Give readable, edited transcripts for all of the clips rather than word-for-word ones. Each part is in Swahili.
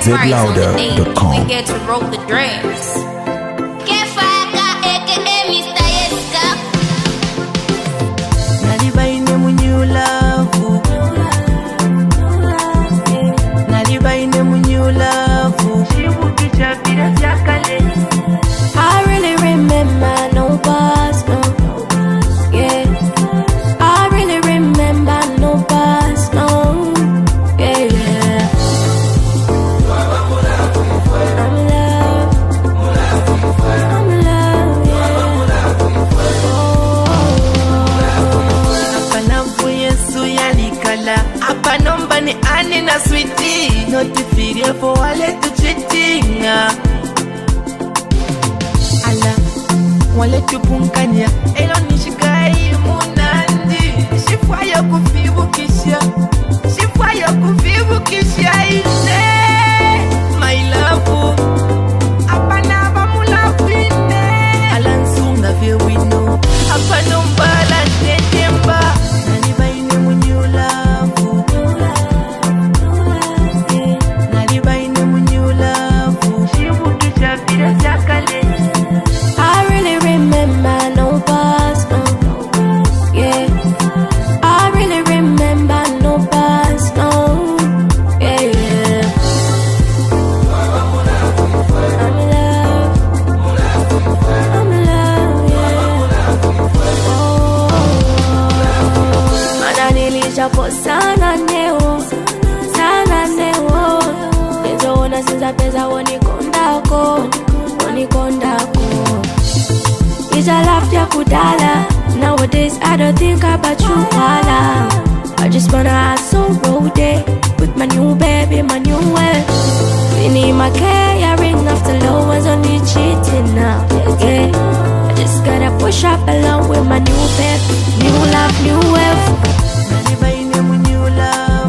zlouder.com. We get to roll the drums. Nalibaine mu new love. Nalibaine mu new love. I really remember no past, no. Yeah. I really remember no past, no. Yeah, yeah. I'm in love. I'm in love, yeah. Apanavu Yesu yalikala. Apanomba ni ani na sweetie. Notifirie for wale tu cheating. Ala, wale tu punkanya. Elo nishikai munandi. Shifaya kufibukisha. Shifaya kufibukisha ine. My love. Apana bamulafine. Alansunga vye wino. Apanomba la tetemba. Nalibaine mu new love. Nalibaine mu new love. Shibukisha vile zakale. I really remember no past, no. Yeah. I really remember no past, no. Yeah, yeah. I'm in love. I'm in love, yeah. Mana nilishapo sana neo, sana neo. Penzo ona sinza peza wonikondako, wonikondako. Is a laugh ya kudala. Nowadays I don't think about you, wala. I just wanna hustle road day with my new baby, my new well. We need my caring after low ones on the cheating now. Yeah, I just gotta push up along with my new baby, new love, new wealth. Nalibaine mu new love.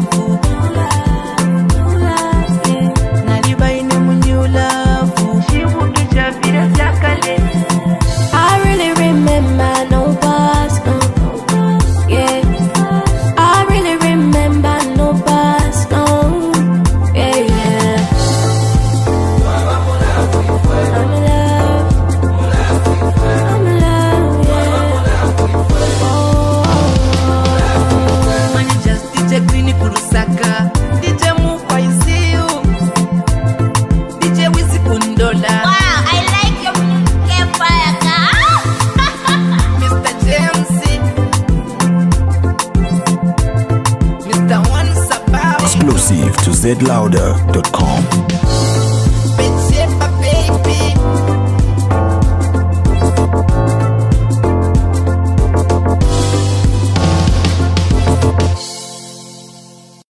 Nalibaine mu new love. Shibukisha vile zakale. I really remember no past, no. Yeah. I really remember no past, no. Yeah, yeah. I'm in love. I'm in love, yeah. Mani just DJ Green kurusaka. DJ Mukwa isiu. DJ Wisi Kundola. Wow, I like your campfire car. Mr. James. Mr. One Sabah. Exclusive to zlouder.com.